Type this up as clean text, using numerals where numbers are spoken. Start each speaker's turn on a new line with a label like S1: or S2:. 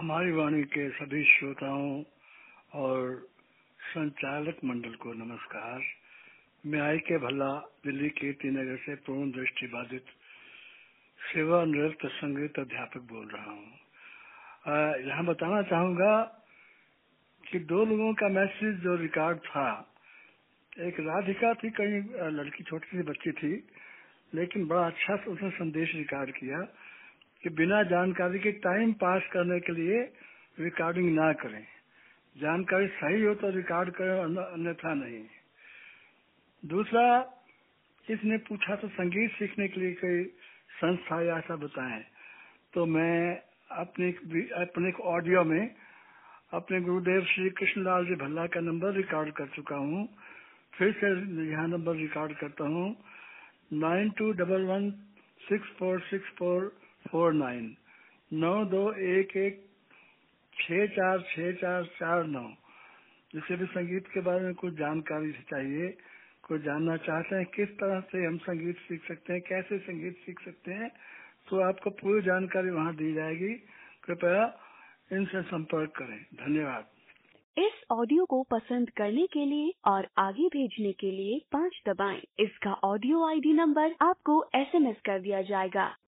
S1: हमारी वाणी के सभी श्रोताओं और संचालक मंडल को नमस्कार। मैं आई के भल्ला दिल्ली के कीर्तिनगर से पूर्ण दृष्टि बाधित सेवानिवृत्त संगीत अध्यापक बोल रहा हूँ। यहाँ बताना चाहूँगा कि दो लोगों का मैसेज जो रिकॉर्ड था, एक राधिका थी, कहीं लड़की छोटी सी बच्ची थी, लेकिन बड़ा अच्छा उसने संदेश रिकॉर्ड किया कि बिना जानकारी के टाइम पास करने के लिए रिकॉर्डिंग ना करें। जानकारी सही हो तो रिकॉर्ड करें, अन्यथा नहीं। दूसरा, इसने पूछा तो संगीत सीखने के लिए कोई संस्था या ऐसा बताएं, तो मैं अपने ऑडियो में अपने गुरुदेव श्री कृष्णलाल जी भल्ला का नंबर रिकॉर्ड कर चुका हूँ। फिर से यहाँ नंबर रिकॉर्ड करता हूँ, 9211646449 9211646449। जिसे भी संगीत के बारे में कुछ जानकारी चाहिए, कोई जानना चाहते हैं किस तरह से हम संगीत सीख सकते हैं, कैसे संगीत सीख सकते हैं, तो आपको पूरी जानकारी वहाँ दी जाएगी। कृपया इनसे संपर्क करें। धन्यवाद।
S2: इस ऑडियो को पसंद करने के लिए और आगे भेजने के लिए 5 दबाएं। इसका ऑडियो आईडी नंबर आपको SMS कर दिया जाएगा।